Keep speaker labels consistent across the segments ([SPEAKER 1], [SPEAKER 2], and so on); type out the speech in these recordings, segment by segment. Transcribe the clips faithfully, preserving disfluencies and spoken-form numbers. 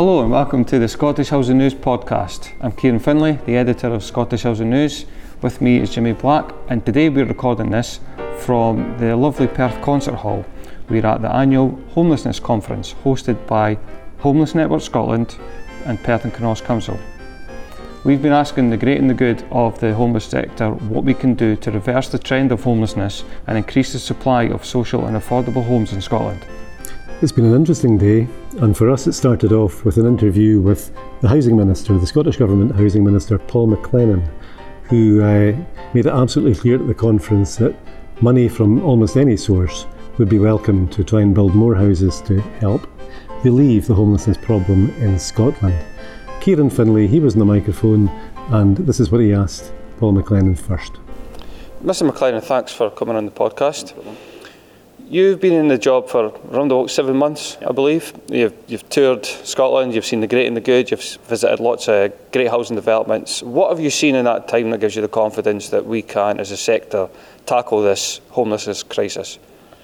[SPEAKER 1] Hello and welcome to the Scottish Housing News podcast. I'm Kieran Finlay, the editor of Scottish Housing News. With me is Jimmy Black, and today we're recording this from the lovely Perth Concert Hall. We're at the annual Homelessness Conference hosted by Homeless Network Scotland and Perth and Kinross Council. We've been asking the great and the good of the homeless sector what we can do to reverse the trend of homelessness and increase the supply of social and affordable homes in Scotland.
[SPEAKER 2] It's been an interesting day, and for us it started off with an interview with the Housing Minister, the Scottish Government Housing Minister Paul McLennan, who uh, made it absolutely clear at the conference that money from almost any source would be welcome to try and build more houses to help relieve the homelessness problem in Scotland. Kieran Finlay, he was on the microphone, and this is what he asked Paul McLennan first.
[SPEAKER 1] Mister McLennan, thanks for coming on the podcast. You've been in the job for around about seven months, I believe. You've, you've toured Scotland, you've seen the great and the good, you've visited lots of great housing developments. What have you seen in that time that gives you the confidence that we can, as a sector, tackle this homelessness crisis?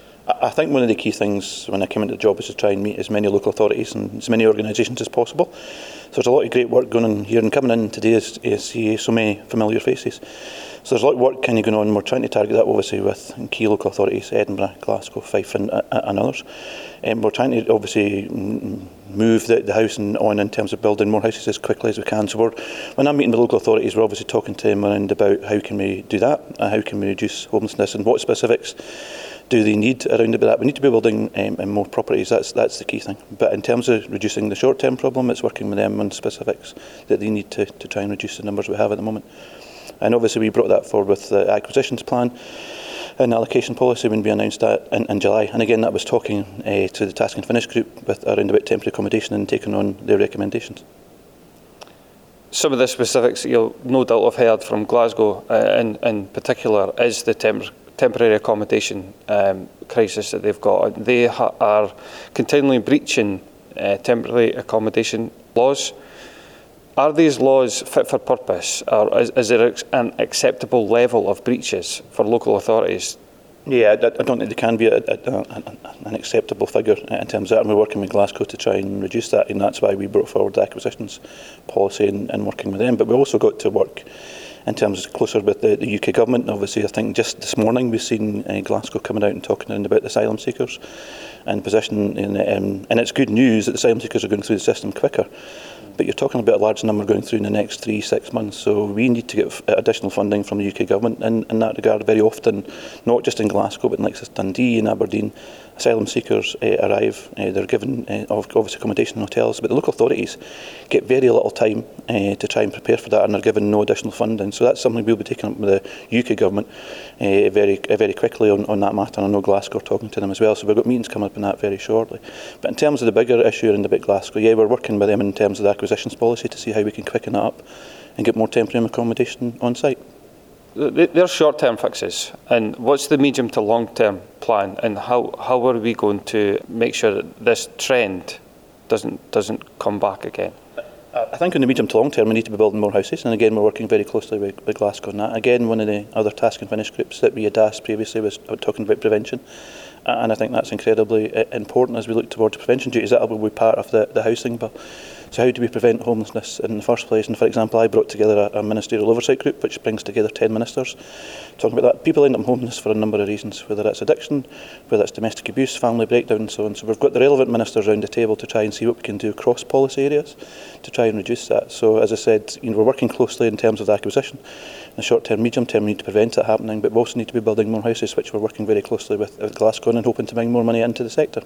[SPEAKER 3] I think one of the key things when I came into the job is to try and meet as many local authorities and as many organisations as possible. So there's a lot of great work going on here, and coming in today is to see so many familiar faces. So there's a lot of work kind of going on. We're trying to target that obviously with key local authorities, Edinburgh, Glasgow, Fife and, uh, and others. Um, we're trying to obviously move the, the housing on in terms of building more houses as quickly as we can. So we're, when I'm meeting with local authorities, we're obviously talking to them around about how can we do that, uh, how can we reduce homelessness, and what specifics do they need around about that. We need to be building um, more properties, that's that's the key thing. But in terms of reducing the short-term problem, it's working with them on specifics that they need to, to try and reduce the numbers we have at the moment. And obviously we brought that forward with the acquisitions plan and allocation policy when we announced that in, in July. And again, that was talking uh, to the Task and Finish group with around about temporary accommodation and taking on their recommendations.
[SPEAKER 1] Some of the specifics that you'll no doubt have heard from Glasgow uh, in, in particular is the temp- temporary accommodation um, crisis that they've got. They ha- are continually breaching uh, temporary accommodation laws. Are these laws fit for purpose, or is, is there an acceptable level of breaches for local authorities?
[SPEAKER 3] Yeah, I, I don't think there can be a, a, a, an acceptable figure in terms of that, and we're working with Glasgow to try and reduce that, and that's why we brought forward the acquisitions policy and, and working with them. But we also got to work in terms of closer with the, the U K government. And obviously, I think just this morning we've seen uh, Glasgow coming out and talking about the asylum seekers and position, in, um, and it's good news that the asylum seekers are going through the system quicker. But you're talking about a large number going through in the next three, six months. So we need to get additional funding from the U K government in, in that regard. Very often, not just in Glasgow, but in like Dundee and Aberdeen, asylum seekers uh, arrive. Uh, they're given uh, obviously accommodation in hotels, but the local authorities get very little time uh, to try and prepare for that, and they're given no additional funding. So that's something we'll be taking up with the U K government uh, very uh, very quickly on, on that matter. And I know Glasgow are talking to them as well, so we've got meetings coming up on that very shortly. But in terms of the bigger issue in the big Glasgow, yeah, we're working with them in terms of the acquisitions policy to see how we can quicken that up and get more temporary accommodation on site.
[SPEAKER 1] They're short-term fixes, and what's the medium to long-term plan, and how, how are we going to make sure that this trend doesn't doesn't come back again?
[SPEAKER 3] I think in the medium to long term we need to be building more houses, and again we're working very closely with, with Glasgow on that. Again, one of the other Task and Finish groups that we had asked previously was talking about prevention, and I think that's incredibly important as we look towards prevention duties. That will be part of the, the housing bill. So how do we prevent homelessness in the first place? And for example, I brought together a, a ministerial oversight group which brings together ten ministers talking about that. People end up homeless for a number of reasons, whether it's addiction, whether it's domestic abuse, family breakdown and so on. So we've got the relevant ministers around the table to try and see what we can do across policy areas to try and reduce that. So as I said, you know, we're working closely in terms of the acquisition. In the short term, medium term, we need to prevent it happening, but we also need to be building more houses, which we're working very closely with, with Glasgow and hoping to bring more money into the sector.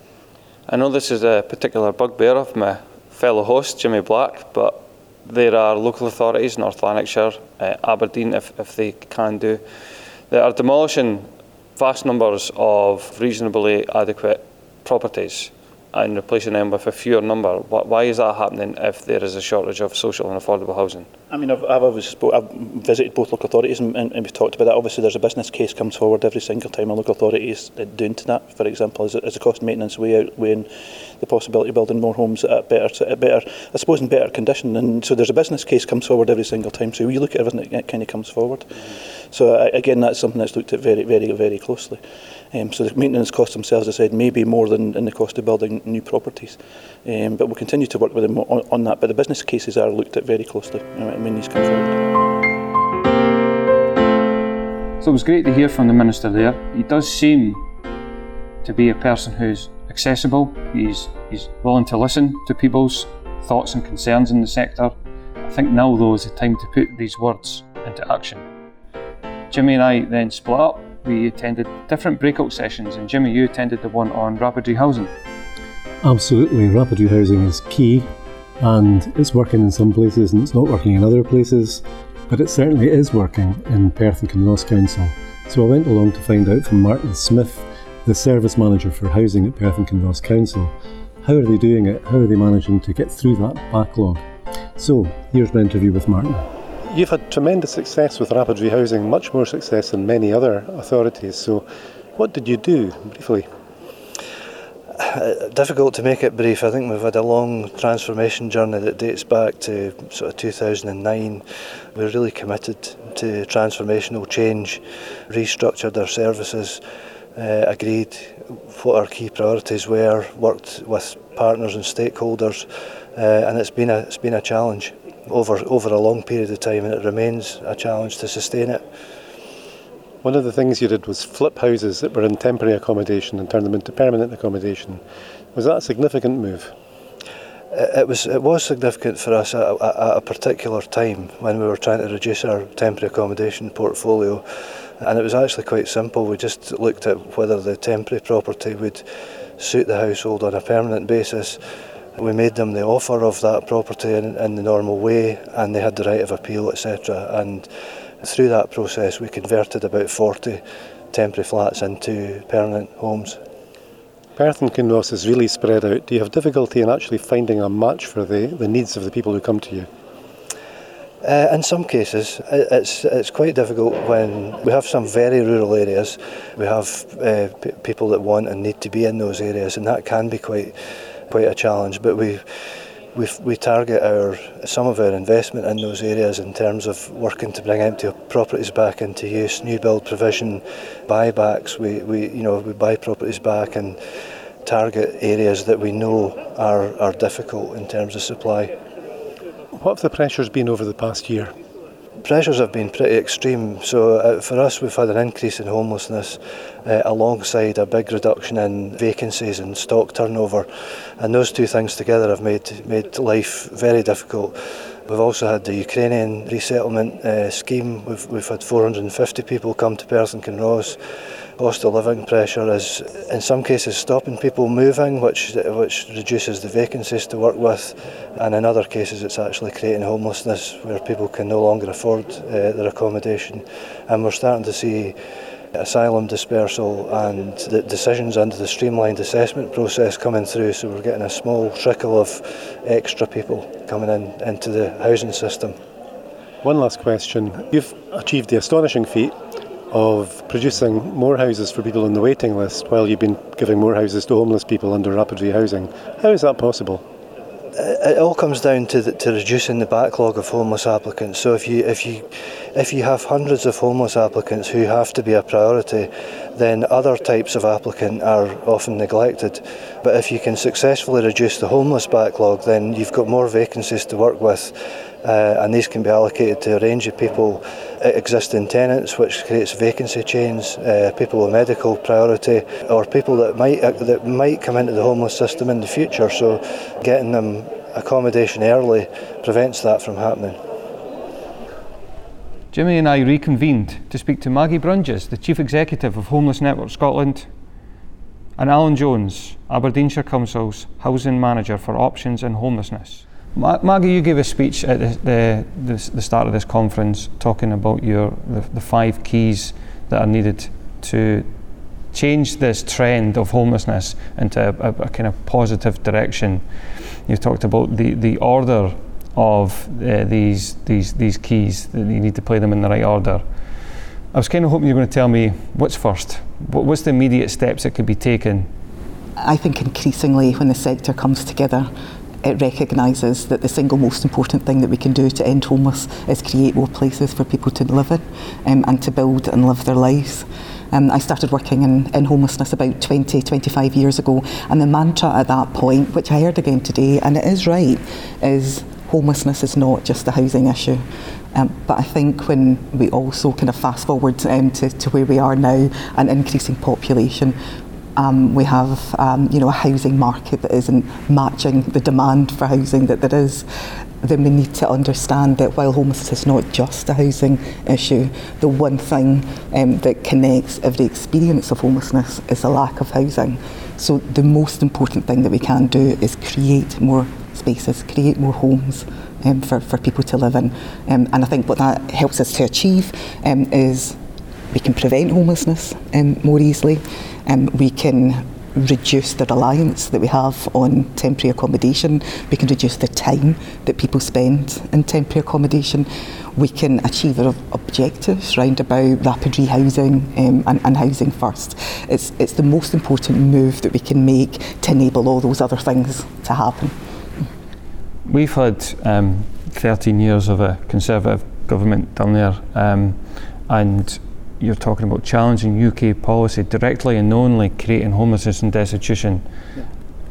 [SPEAKER 1] I know this is a particular bugbear of my fellow host, Jimmy Black, but there are local authorities, North Lanarkshire, uh, Aberdeen, if, if they can do, that are demolishing vast numbers of reasonably adequate properties and replacing them with a fewer number. Why is that happening if there is a shortage of social and affordable housing?
[SPEAKER 3] I mean, I've, I've, always spoke, I've visited both local authorities and, and, and we've talked about that. Obviously, there's a business case comes forward every single time a local authority is doing to that. For example, is, is the cost of maintenance way outweighing the possibility of building more homes at a better, at a better, I suppose, in better condition. And so there's a business case comes forward every single time. So we look at everything that kind of comes forward. Mm-hmm. So uh, again, that's something that's looked at very, very, very closely. Um, so the maintenance costs themselves, as I said, may be more than, than the cost of building new properties. Um, but we'll continue to work with them on, on that. But the business cases are looked at very closely when these come forward.
[SPEAKER 1] So it was great to hear from the Minister there. He does seem to be a person who's accessible. He's, he's willing to listen to people's thoughts and concerns in the sector. I think now, though, is the time to put these words into action. Jimmy and I then split up. We attended different breakout sessions, and Jimmy, you attended the one on rapid rehousing.
[SPEAKER 2] Absolutely, rapid rehousing is key, and it's working in some places and it's not working in other places, but it certainly is working in Perth and Kinross Council. So I went along to find out from Martin Smith, the Service Manager for Housing at Perth and Kinross Council. How are they doing it? How are they managing to get through that backlog? So here's my interview with Martin.
[SPEAKER 4] You've had tremendous success with rapid rehousing, much more success than many other authorities. So what did you do, briefly?
[SPEAKER 5] Uh, difficult to make it brief. I think we've had a long transformation journey that dates back to sort of two thousand nine. We're really committed to transformational change, restructured our services, uh, agreed what our key priorities were, worked with partners and stakeholders, uh, and it's been a it's been a challenge over over a long period of time, and it remains a challenge to sustain it.
[SPEAKER 4] One of the things you did was flip houses that were in temporary accommodation and turn them into permanent accommodation. Was that a significant move?
[SPEAKER 5] It was it was significant for us at a, at a particular time when we were trying to reduce our temporary accommodation portfolio, and it was actually quite simple. We just looked at whether the temporary property would suit the household on a permanent basis. We made them the offer of that property in, in the normal way, and they had the right of appeal, et cetera. And through that process, we converted about forty temporary flats into permanent homes.
[SPEAKER 4] Perth and Kinross is really spread out. Do you have difficulty in actually finding a match for the, the needs of the people who come to you?
[SPEAKER 5] Uh, in some cases, it's it's quite difficult when we have some very rural areas. We have uh, p- people that want and need to be in those areas, and that can be quite quite a challenge. But we we we target our some of our investment in those areas in terms of working to bring empty properties back into use, new build provision, buybacks. We we you know we buy properties back and target areas that we know are are difficult in terms of supply.
[SPEAKER 4] What have the pressures been over the past year?
[SPEAKER 5] Pressures have been pretty extreme. So uh, for us, we've had an increase in homelessness uh, alongside a big reduction in vacancies and stock turnover, and those two things together have made made life very difficult. We've also had the Ukrainian resettlement uh, scheme. We've we've had four hundred fifty people come to Perth and Kinross. Cost of living pressure is in some cases stopping people moving, which which reduces the vacancies to work with, and in other cases it's actually creating homelessness where people can no longer afford uh, their accommodation. And we're starting to see asylum dispersal and the decisions under the streamlined assessment process coming through, so we're getting a small trickle of extra people coming in into the housing system.
[SPEAKER 4] One last question. You've achieved the astonishing feat of producing more houses for people on the waiting list while you've been giving more houses to homeless people under rapid rehousing. How is that possible?
[SPEAKER 5] It all comes down to the, to reducing the backlog of homeless applicants. So if you if you if you have hundreds of homeless applicants who have to be a priority, then other types of applicant are often neglected. But if you can successfully reduce the homeless backlog, then you've got more vacancies to work with, uh, and these can be allocated to a range of people, existing tenants, which creates vacancy chains, uh, people with medical priority, or people that might uh, that might come into the homeless system in the future. So getting them accommodation early prevents that from happening.
[SPEAKER 1] Jimmy and I reconvened to speak to Maggie Brunges, the Chief Executive of Homeless Network Scotland, and Alan Jones, Aberdeenshire Council's Housing Manager for Options in Homelessness. Ma- Maggie, you gave a speech at the, the, the, the start of this conference talking about your the, the five keys that are needed to change this trend of homelessness into a, a, a kind of positive direction. You talked about the, the order of uh, these these these keys, that you need to play them in the right order. I was kind of hoping you were going to tell me what's first. What, what's the immediate steps that could be taken?
[SPEAKER 6] I think increasingly when the sector comes together, it recognises that the single most important thing that we can do to end homeless is create more places for people to live in um, and to build and live their lives. Um, I started working in, in homelessness about twenty, twenty-five years ago, and the mantra at that point, which I heard again today, and it is right, is homelessness is not just a housing issue. Um, but I think when we also kind of fast forward um, to, to where we are now, an increasing population, um, we have um, you know, a housing market that isn't matching the demand for housing that there is, then we need to understand that while homelessness is not just a housing issue, the one thing um, that connects every experience of homelessness is a lack of housing. So the most important thing that we can do is create more spaces, create more homes um, for, for people to live in. Um, and I think what that helps us to achieve um, is we can prevent homelessness um, more easily, and um, we can reduce the reliance that we have on temporary accommodation. We can reduce the time that people spend in temporary accommodation. We can achieve our objectives round about rapid rehousing um, and, and housing first. It's, it's the most important move that we can make to enable all those other things to happen.
[SPEAKER 1] We've had um, thirteen years of a Conservative government down there, um, and you're talking about challenging U K policy directly and knowingly creating homelessness and destitution. Yeah.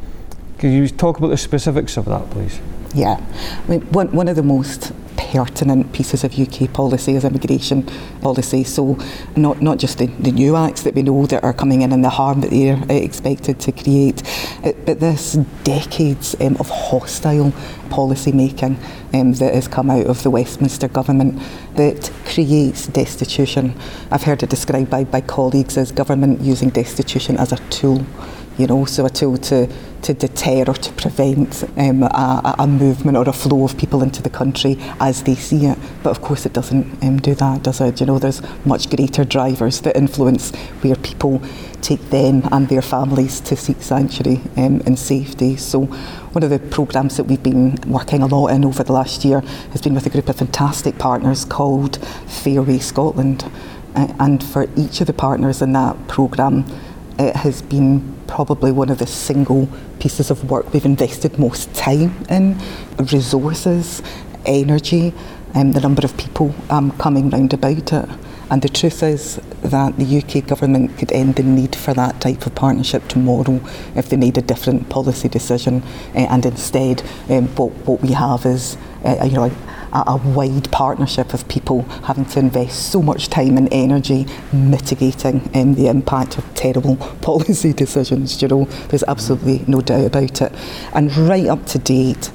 [SPEAKER 1] Can you talk about the specifics of that, please?
[SPEAKER 6] Yeah, I mean, one, one of the most pertinent pieces of U K policy is immigration policy. So not not just the, the new acts that we know that are coming in and the harm that they're uh, expected to create, uh, but this decades um, of hostile policy making um, that has come out of the Westminster government that creates destitution. I've heard it described by, by colleagues as government using destitution as a tool. You know, so a tool to, to deter or to prevent um, a, a movement or a flow of people into the country as they see it. But of course it doesn't um, do that, does it? You know, there's much greater drivers that influence where people take them and their families to seek sanctuary um, and safety. So one of the programmes that we've been working a lot in over the last year has been with a group of fantastic partners called Fairway Scotland. Uh, and for each of the partners in that programme, it has been probably one of the single pieces of work we've invested most time in, resources, energy, and the number of people um, coming round about it. And the truth is that the U K government could end the need for that type of partnership tomorrow if they made a different policy decision. Uh, and instead, um, what, what we have is, uh, you know, a, a wide partnership of people having to invest so much time and energy mitigating um, the impact of terrible policy decisions. You know, there's absolutely no doubt about it. And right up to date,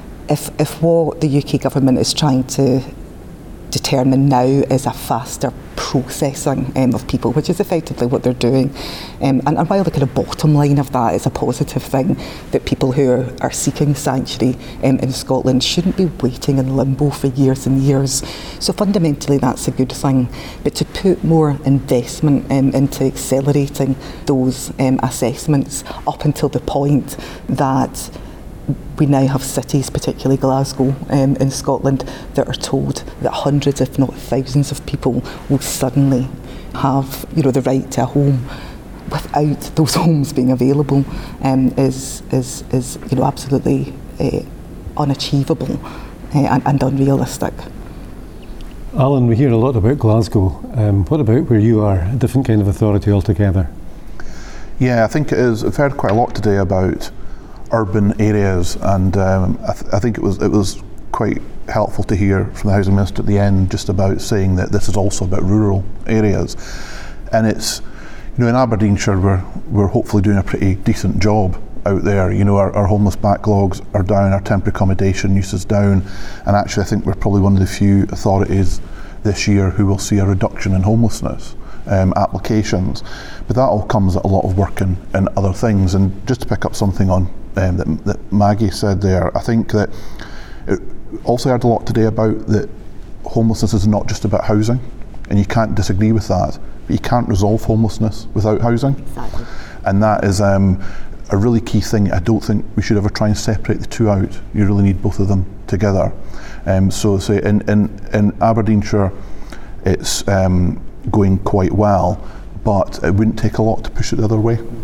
[SPEAKER 6] if if what the U K government is trying to determine now is a faster processing um, of people, which is effectively what they're doing. Um, and, and while the kind of bottom line of that is a positive thing, that people who are, are seeking sanctuary um, in Scotland shouldn't be waiting in limbo for years and years. So fundamentally that's a good thing. But to put more investment um, into accelerating those um, assessments up until the point that we now have cities, particularly Glasgow um, in Scotland, that are told that hundreds, if not thousands, of people will suddenly have, you know, the right to a home without those homes being available, um, is is is you know absolutely uh, unachievable uh, and, and unrealistic.
[SPEAKER 2] Alan, we hear a lot about Glasgow. Um, what about where you are? A different kind of authority altogether.
[SPEAKER 7] Yeah, I think it is. I've heard quite a lot today about urban areas, and um, I, th- I think it was it was quite helpful to hear from the Housing Minister at the end just about saying that this is also about rural areas. And it's, you know, in Aberdeenshire we're, we're hopefully doing a pretty decent job out there. You know, our, our homeless backlogs are down, our temporary accommodation use is down, and actually I think we're probably one of the few authorities this year who will see a reduction in homelessness um, applications. But that all comes at a lot of work and, and other things. And just to pick up something on Um, that, that Maggie said there, I think that it also heard a lot today about that homelessness is not just about housing, and you can't disagree with that, but you can't resolve homelessness without housing. Exactly. And that is um, a really key thing. I don't think we should ever try and separate the two out. You really need both of them together. Um, so say in, in, in Aberdeenshire it's um, going quite well, but it wouldn't take a lot to push it the other way.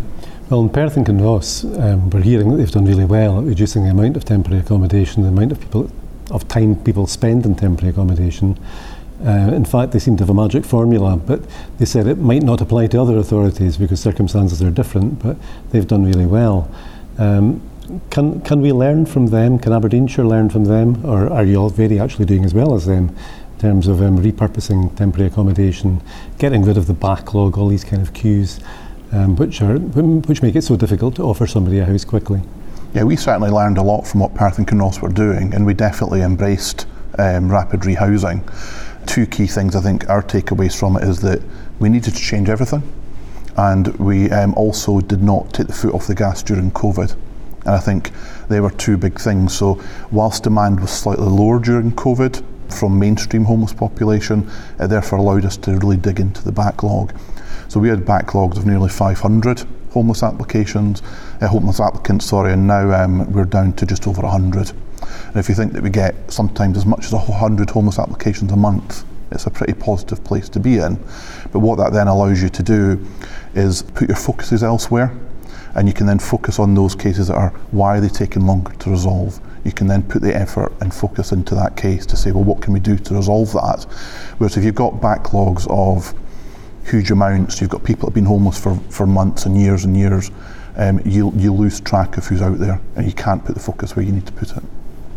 [SPEAKER 2] Well, in Perth and Kinross, um, we're hearing that they've done really well at reducing the amount of temporary accommodation, the amount of people, of time people spend in temporary accommodation. Uh, in fact, they seem to have a magic formula, but they said it might not apply to other authorities because circumstances are different, but they've done really well. Um, can can we learn from them? Can Aberdeenshire learn from them? Or are you already actually doing as well as them in terms of um, repurposing temporary accommodation, getting rid of the backlog, all these kind of queues, um, which are which make it so difficult to offer somebody a house quickly?
[SPEAKER 7] Yeah, we certainly learned a lot from what Perth and Kinross were doing, and we definitely embraced um, rapid rehousing. Two key things I think our takeaways from it is that we needed to change everything, and we um, also did not take the foot off the gas during COVID. And I think they were two big things. So whilst demand was slightly lower during COVID from mainstream homeless population, it therefore allowed us to really dig into the backlog. So we had backlogs of nearly five hundred homeless applications, uh, homeless applicants, sorry, and now um, we're down to just over one hundred. And if you think that we get sometimes as much as one hundred homeless applications a month, it's a pretty positive place to be in. But what that then allows you to do is put your focuses elsewhere, and you can then focus on those cases that are, why are they taking longer to resolve? You can then put the effort and focus into that case to say, well, what can we do to resolve that? Whereas if you've got backlogs of huge amounts, you've got people that have been homeless for, for months and years and years, um, you, you lose track of who's out there, and you can't put the focus where you need to put it.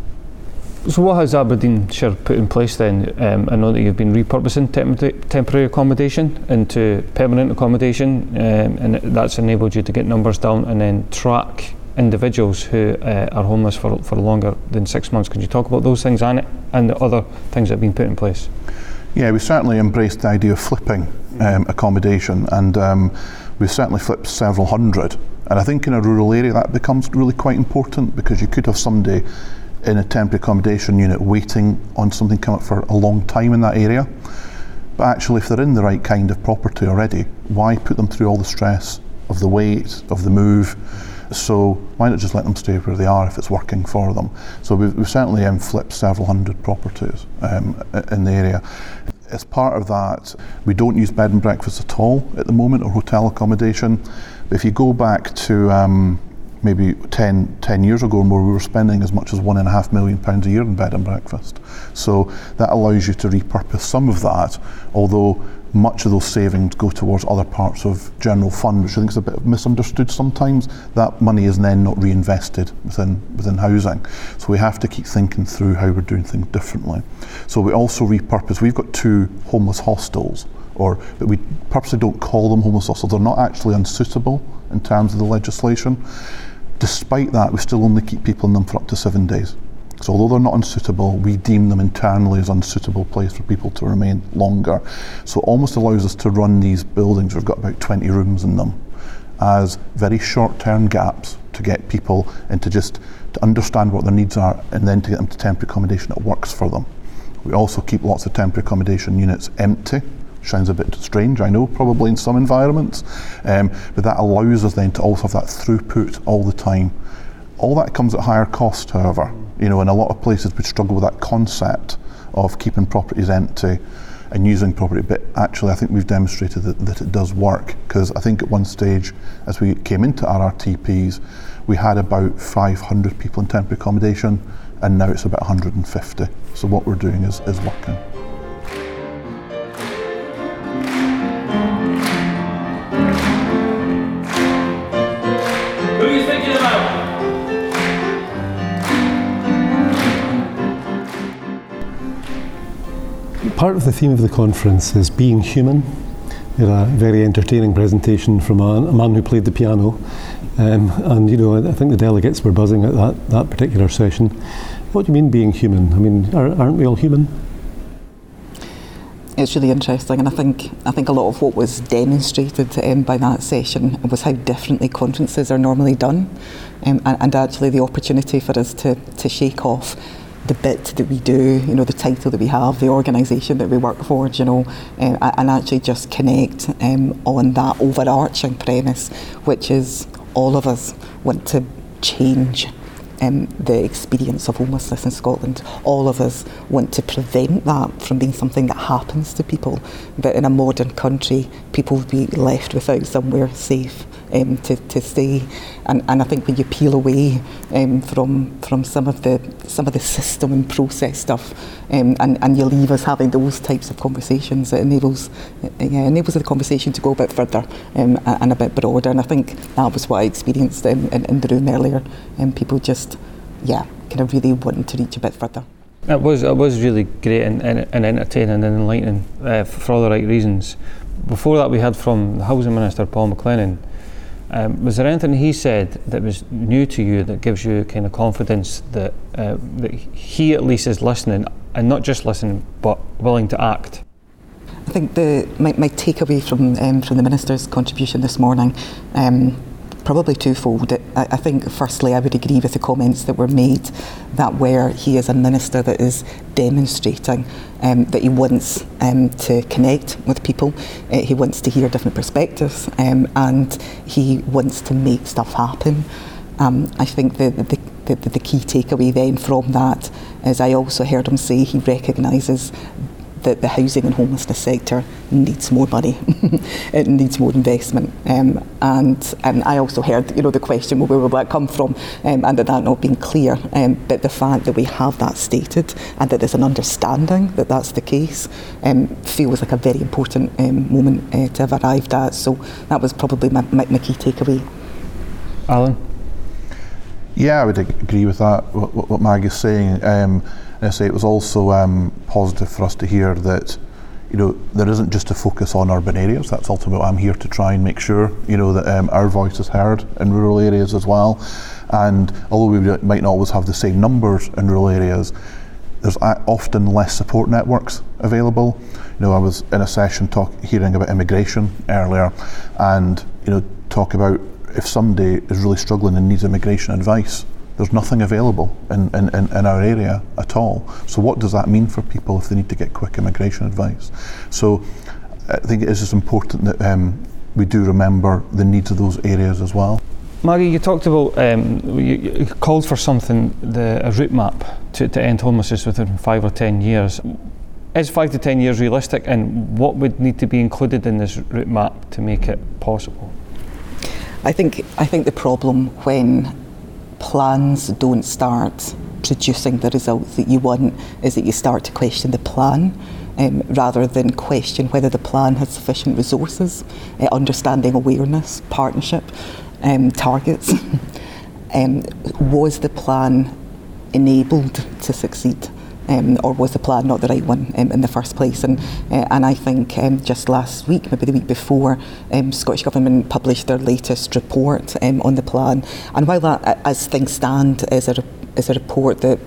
[SPEAKER 1] So what has Aberdeenshire put in place then? Um, I know that you've been repurposing temp- temporary accommodation into permanent accommodation, um, and that's enabled you to get numbers down and then track individuals who uh, are homeless for, for longer than six months. Could you talk about those things and, and the other things that have been put in place?
[SPEAKER 7] Yeah, we certainly embraced the idea of flipping um, accommodation, and um, we've certainly flipped several hundred. And I think in a rural area that becomes really quite important, because you could have somebody in a temporary accommodation unit waiting on something coming up for a long time in that area. But actually, if they're in the right kind of property already, why put them through all the stress of the wait, of the move? So why not just let them stay where they are if it's working for them? So we've, we've certainly um, flipped several hundred properties um, in the area. As part of that, we don't use bed and breakfast at all at the moment, or hotel accommodation. But if you go back to um, maybe ten, ten years ago or more, we were spending as much as one and a half million pounds a year in bed and breakfast. So that allows you to repurpose some of that, although much of those savings go towards other parts of general fund, which I think is a bit misunderstood sometimes. That money is then not reinvested within within housing. So we have to keep thinking through how we're doing things differently. So we also repurpose, we've got two homeless hostels, or but we purposely don't call them homeless hostels. They're not actually unsuitable in terms of the legislation. Despite that, we still only keep people in them for up to seven days. So although they're not unsuitable, we deem them internally as unsuitable place for people to remain longer. So it almost allows us to run these buildings, we've got about twenty rooms in them, as very short-term gaps to get people into just to understand what their needs are, and then to get them to temporary accommodation that works for them. We also keep lots of temporary accommodation units empty. Sounds a bit strange, I know, probably in some environments, um, but that allows us then to also have that throughput all the time. All that comes at higher cost, however. You know, in a lot of places we struggle with that concept of keeping properties empty and using property, but actually I think we've demonstrated that, that it does work, because I think at one stage, as we came into R R T Ps, we had about five hundred people in temporary accommodation, and now it's about one hundred fifty. So what we're doing is, is working.
[SPEAKER 8] Who are you thinking about?
[SPEAKER 2] Part of the theme of the conference is being human. We had a very entertaining presentation from a, a man who played the piano, um, and you know, I think the delegates were buzzing at that, that particular session. What do you mean being human? I mean, are, aren't we all human?
[SPEAKER 6] It's really interesting, and I think I think a lot of what was demonstrated um, by that session was how differently conferences are normally done, um, and, and actually the opportunity for us to, to shake off the bit that we do, you know, the title that we have, the organisation that we work for, you know, um, and actually just connect um, on that overarching premise, which is all of us want to change um, the experience of homelessness in Scotland. All of us want to prevent that from being something that happens to people. But in a modern country, people would be left without somewhere safe um, to, to stay. And, and I think when you peel away um, from from some of the some of the system and process stuff, um, and, and you leave us having those types of conversations, it enables yeah, enables the conversation to go a bit further um, and a bit broader. And I think that was what I experienced in, in, in the room earlier. And um, people just, yeah, kind of really wanting to reach a bit further.
[SPEAKER 1] It was it was really great and, and, and entertaining and enlightening uh, for all the right reasons. Before that, we heard from the Housing Minister, Paul McLennan. Um, was there anything he said that was new to you that gives you kind of confidence that uh, that he at least is listening, and not just listening, but willing to act?
[SPEAKER 6] I think the my, my takeaway from um, from the Minister's contribution this morning, um, probably twofold. I, I think firstly I would agree with the comments that were made that where he is a minister that is demonstrating um, that he wants um, to connect with people, uh, he wants to hear different perspectives, um, and he wants to make stuff happen. Um, I think the, the, the, the key takeaway then from that is I also heard him say he recognises that the housing and homelessness sector needs more money. It needs more investment. Um, and and I also heard, you know, the question, well, where will that come from? Um, and that that not being clear. Um, but the fact that we have that stated and that there's an understanding that that's the case um, feels like a very important um, moment uh, to have arrived at. So that was probably my, my, my key takeaway.
[SPEAKER 1] Alan?
[SPEAKER 7] Yeah, I would agree with that, what, what Mag is saying. Um, I say it was also um, positive for us to hear that, you know, there isn't just a focus on urban areas. That's ultimately what I'm here to try and make sure, you know, that um, our voice is heard in rural areas as well. And although we might not always have the same numbers in rural areas, there's often less support networks available. You know, I was in a session talk, hearing about immigration earlier, and, you know, talk about if somebody is really struggling and needs immigration advice, there's nothing available in, in, in our area at all. So what does that mean for people if they need to get quick immigration advice? So I think it is just important that um, we do remember the needs of those areas as well.
[SPEAKER 1] Maggie, you talked about, um, you, you called for something, the, a route map to, to end homelessness within five or ten years. Is five to ten years realistic, and what would need to be included in this route map to make it possible?
[SPEAKER 6] I think I think the problem when plans don't start producing the results that you want is that you start to question the plan um, rather than question whether the plan has sufficient resources, uh, understanding awareness, partnership, um, targets. um, was the plan enabled to succeed? Um, or was the plan not the right one um, in the first place? And uh, and I think um, just last week, maybe the week before, um, Scottish Government published their latest report um, on the plan. And while that, as things stand, is a is a report that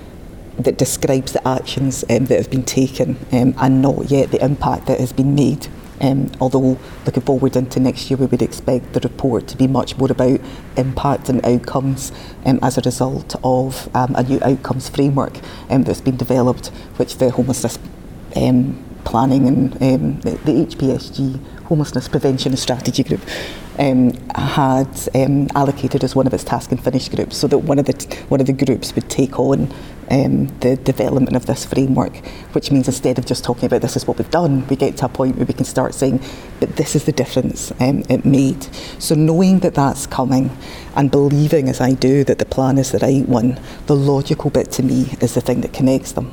[SPEAKER 6] that describes the actions um, that have been taken um, and not yet the impact that has been made. Um, although looking forward into next year, we would expect the report to be much more about impact and outcomes um, as a result of um, a new outcomes framework um, that's been developed, which the homelessness um, planning and um, the, the H P S G, Homelessness Prevention and Strategy Group, um, had um, allocated as one of its task and finish groups, so that one of the t- one of the groups would take on um, the development of this framework, which means instead of just talking about this is what we've done, we get to a point where we can start saying, but this is the difference um, it made. So knowing that that's coming and believing, as I do, that the plan is the right one, the logical bit to me is the thing that connects them.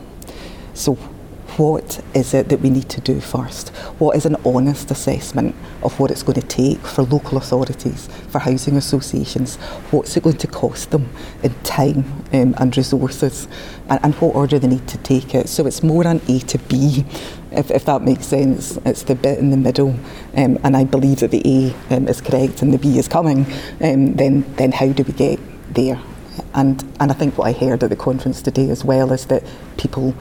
[SPEAKER 6] So what is it that we need to do first? What is an honest assessment of what it's going to take for local authorities, for housing associations? What's it going to cost them in time um, and resources? And, and what order they need to take it? So it's more an A to B, if, if that makes sense. It's the bit in the middle. Um, and I believe that the A um, is correct and the B is coming. Um, then, then how do we get there? And, and I think what I heard at the conference today as well is that people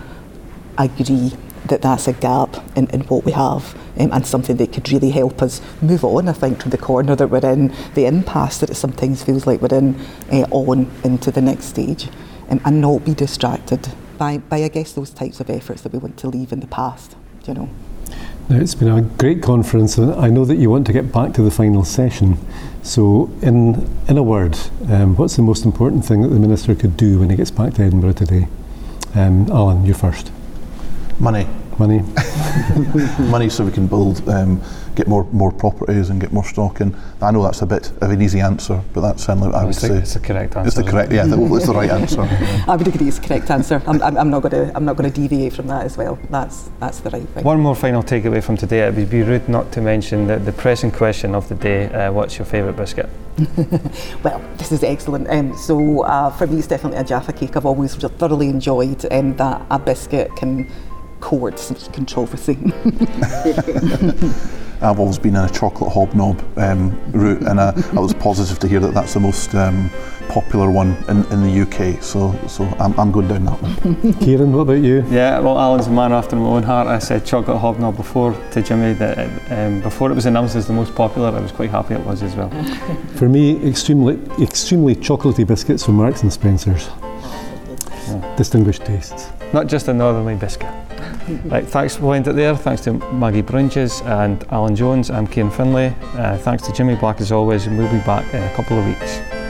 [SPEAKER 6] agree that that's a gap in, in what we have um, and something that could really help us move on, I think, from the corner that we're in, the impasse that it sometimes feels like we're in, uh, on into the next stage, um, and not be distracted by, by, I guess, those types of efforts that we want to leave in the past, you know.
[SPEAKER 2] Now, it's been a great conference, and I know that you want to get back to the final session. So, in in a word, um, what's the most important thing that the Minister could do when he gets back to Edinburgh today? Um, Alan, you first.
[SPEAKER 7] Money.
[SPEAKER 2] Money.
[SPEAKER 7] Money so we can build, um, get more more properties and get more stock in. I know that's a bit of an easy answer, but that's certainly what I would
[SPEAKER 1] it's
[SPEAKER 7] say.
[SPEAKER 1] The, it's the correct answer.
[SPEAKER 7] It's the correct, yeah, the, it's the right answer.
[SPEAKER 6] I would agree it's the correct answer. I'm, I'm, I'm not going to I'm not going to deviate from that as well. That's that's the right thing.
[SPEAKER 1] One more final takeaway from today. It would be rude not to mention the, the pressing question of the day. Uh, what's your favourite biscuit?
[SPEAKER 6] Well, this is excellent. Um, so uh, for me, it's definitely a Jaffa cake. I've always thoroughly enjoyed um, that a biscuit can court some controversy.
[SPEAKER 7] I've always been in a chocolate hobnob um, route, and I, I was positive to hear that that's the most um, popular one in, in the U K. So, so I'm, I'm going down that one.
[SPEAKER 2] Kieran, what about you?
[SPEAKER 1] Yeah, well, Alan's a man after my own heart. I said chocolate hobnob before to Jimmy that um, before it was announced as the most popular. I was quite happy it was as well.
[SPEAKER 2] For me, extremely, extremely chocolatey biscuits from Marks and Spencer's.
[SPEAKER 1] Yeah.
[SPEAKER 2] Distinguished tastes.
[SPEAKER 1] Not just a northerly biscuit. Right, thanks for playing it there. Thanks to Maggie Brunges and Alan Jones. I'm Kieran Finlay. Uh, thanks to Jimmy Black as always, and we'll be back in a couple of weeks.